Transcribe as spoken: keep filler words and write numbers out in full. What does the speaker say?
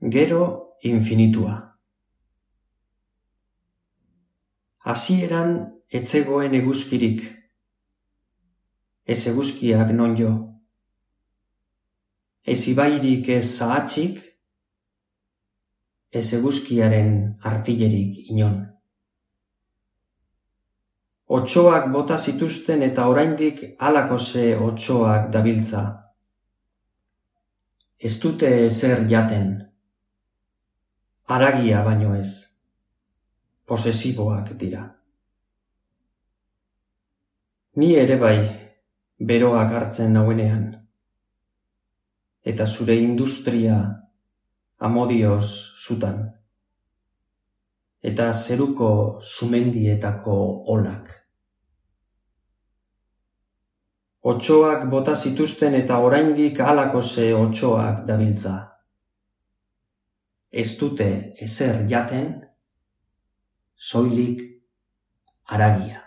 Gero infinitua. Hasieran ez zegoen eguzkirik, ez eguzkiak non jo, ez ibairik ez zahatzik, ez eguzkiaren artillerik inon. Otsoak bota zituzten eta oraindik halako ze otsoak dabiltza. Ez dute ezer jaten, haragia baino ez, posesiboak dira. Ni ere bai, beroak hartzen nauenean, eta zure industria amodioz zutan, eta zeruko sumendietako olak. Otsoak bota zituzten eta oraindik halako ze otsoak dabiltza. Ez dute ezer jaten, soilik haragia.